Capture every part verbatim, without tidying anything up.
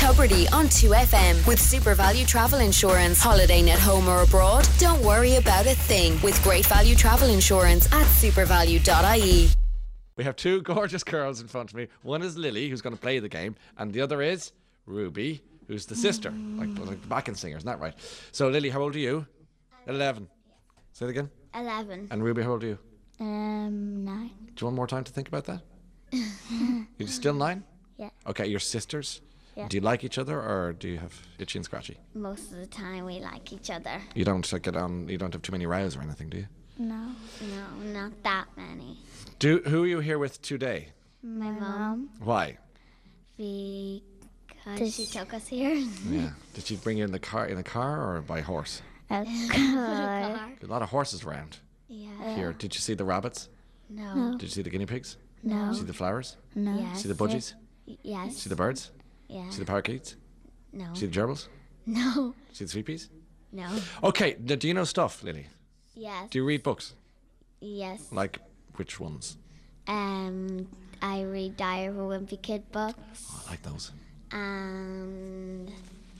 Tubridy on two F M with Super Value Travel Insurance. Holidaying at home or abroad? Don't worry about a thing with Great Value Travel Insurance at supervalue dot I E. We have two gorgeous girls in front of me. One is Lily, who's going to play the game, and the other is Ruby, who's the sister, like, like the backing singer, isn't that right? So, Lily, how old are you? Eleven. Say it again. Eleven. And Ruby, how old are you? Um, nine. Do you want more time to think about that? You're still nine? Yeah. Okay, you're sisters. Yeah. Do you like each other, or do you have itchy and scratchy? Most of the time we like each other. You don't uh, get on. You don't have too many rows or anything, do you? No. No, not that many. Do who are you here with today? My mom. Why? Because she took us here. Yeah. Did she bring you in the car in a car or by horse? A car. A lot of horses around Yeah. here. Did you see the rabbits? No. Did you see the guinea pigs? No. See the flowers? No. Yes. See the budgies? Yes. See the birds? Yeah. See the parakeets? No. See the gerbils? No. See the sweet peas? No. Okay. d- Do you know stuff, Lily? Yes. Do you read books? Yes. Like which ones? Um, I read Diary of a Wimpy Kid books. Oh, I like those. And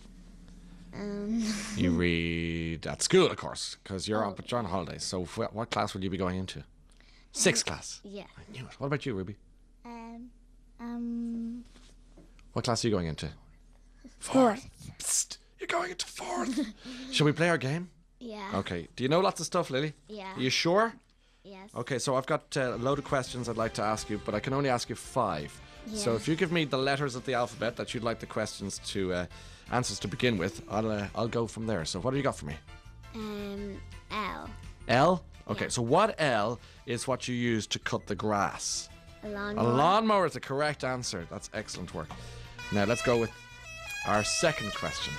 um, You read at school, of course, because you're Oh. on, but you're on holidays. So wh- what class will you be going into? Sixth class. yeah. I knew it. What about you, Ruby? Um, um, What class are you going into? Fourth. Psst, you're going into fourth. Shall we play our game? yeah. Okay. Do you know lots of stuff, Lily? Yeah. Are you sure? Yes. Okay, so I've got uh, a load of questions I'd like to ask you, but I can only ask you five. So Yeah. if you give me the letters of the alphabet that you'd like the questions to uh, answers to begin with, I'll uh, I'll go from there. So what have you got for me? Um, L. L. Okay, Yeah. so what L is what you use to cut the grass? A A lawnmower. lawnmower is the correct answer. That's excellent work. Now let's go with our second question.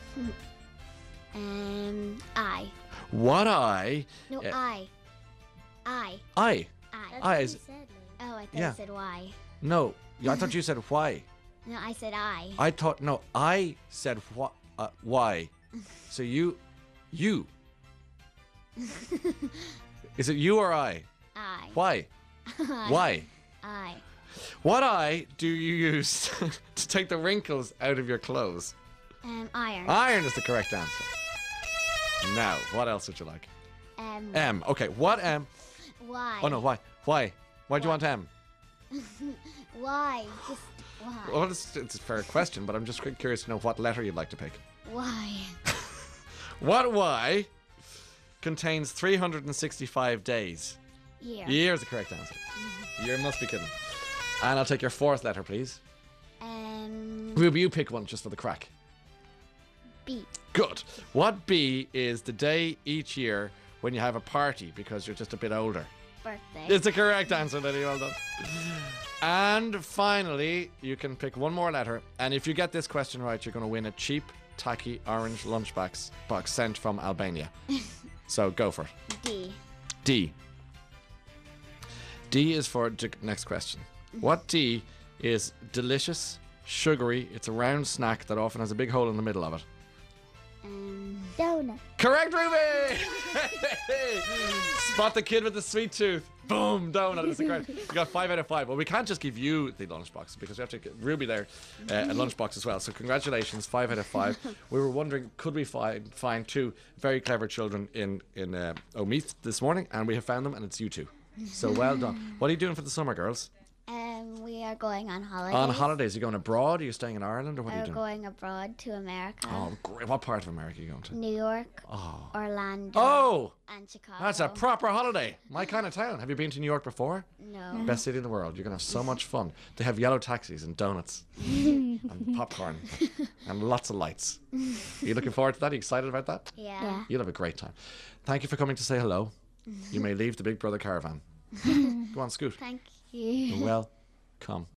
Um, I. What I? No, uh, I. I. I. I. I is Oh, I thought Yeah. you said Y. no. I thought you said why. No, I said I. I thought no. I said what? Uh, why? So you, you. Is it you or I? I. Why? Why? I. What eye do you use to take the wrinkles out of your clothes? Um, iron. Iron is the correct answer. Now, what else would you like? Um, M. Okay, what M? Y. Oh no, why? Why? Why do you Why? want M? Y. Just why? Well, it's, it's a fair question, but I'm just cu- curious to know what letter you'd like to pick. Why? What Y contains three hundred sixty-five days? Year. Year is the correct answer. You must be kidding. And I'll take your fourth letter, please. Um, Ruby, you pick one just for the crack. B. Good. What B is the day each year when you have a party because you're just a bit older? Birthday. It's the correct answer, Lily. Well done. And finally, you can pick one more letter. And if you get this question right, you're going to win a cheap, tacky orange lunchbox box sent from Albania. So go for it. D. D. D is for d- next question. What D is delicious, sugary? It's a round snack that often has a big hole in the middle of it. Um, donut. Correct, Ruby! Spot the kid with the sweet tooth. Boom, donut. It's correct. You got five out of five. Well, we can't just give you the lunchbox because we have to get Ruby there uh, a lunchbox as well. So congratulations, five out of five. We were wondering, could we find find two very clever children in in uh, Omeath this morning, and we have found them, and it's you two. So well done. What are you doing for the summer, girls? Um, we are going on holidays. On holidays, are you going abroad? Are you staying in Ireland, or what are you We're doing? going abroad to America. Oh, great! What part of America are you going to? New York, Oh. Orlando, Oh, and Chicago. that's a proper holiday. My kind of town. Have you been to New York before? No. Best city in the world. You're going to have so much fun. They have yellow taxis and donuts and popcorn and lots of lights. Are you looking forward to that? Are you excited about that? Yeah. Yeah. You'll have a great time. Thank you for coming to say hello. You may leave the Big Brother caravan. Go on, Scoot. Thank you. Well, come.